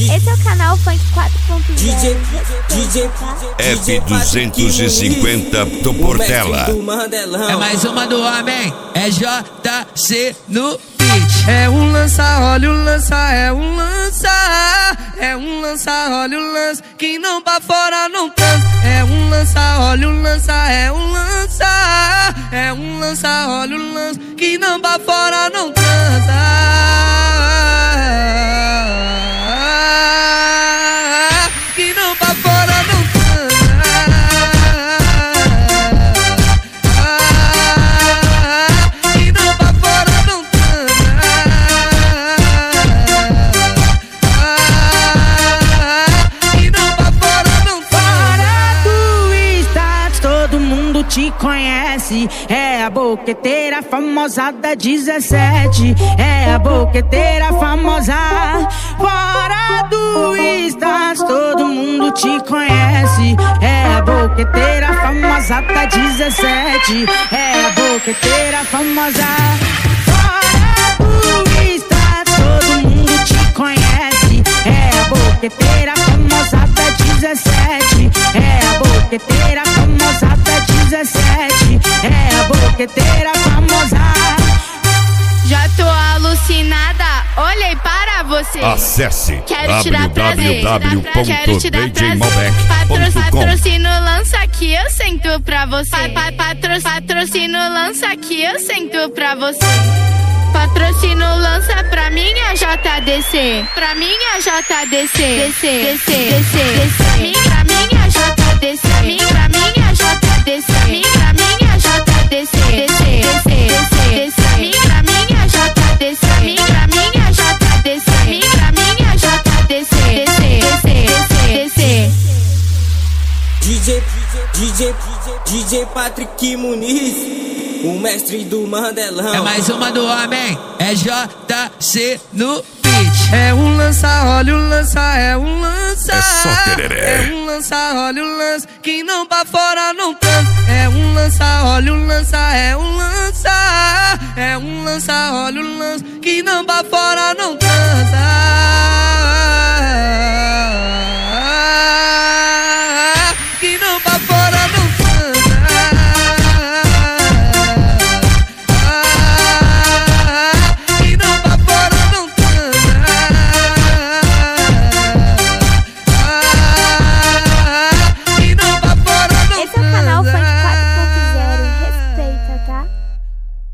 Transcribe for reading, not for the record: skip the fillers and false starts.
Esse é o canal Funk 4.0 DJ F250 do Portela. É mais uma do homem, é JC no beat. É um lança, olha o lança, é um lança. É um lança, olha o lança, que não pra fora não transa. É um lança, olha o lança, é um lança. É um lança, olha o lança, que não pra fora não transa. Que não pra fora não te conhece, é a boqueteira famosa da 17. É a boqueteira famosa. Fora do status, todo mundo te conhece. É a boqueteira famosa da 17. É a boqueteira famosa. Fora do status, todo mundo te conhece. É a boqueteira famosa da 17. É a boqueteira famosa da 17. É a boqueteira famosa. Já tô alucinada, olhei para você. Acesse www.djmalbec.com. Patrocínio lança aqui, eu sento pra você. Patrocínio lança aqui, eu sento pra você. Patrocínio lança pra minha JDC. Pra minha JDC. Descer. Pra minha JDC. Pra minha JDC. Pra minha JDC. Descer. Pra minha JDC. Pra minha JDC. Pra minha JDC. Descer. DJ Patrick Muniz, o mestre do Mandelão. É mais uma do homem, é JC no beat. É um lança, olha o lança, é um lança. É só tereré. É um lança, olha o lança, que não pra fora não transa. É um lança, olha o lança, é um lança. É um lança, olha o lança, que não pra fora não transa.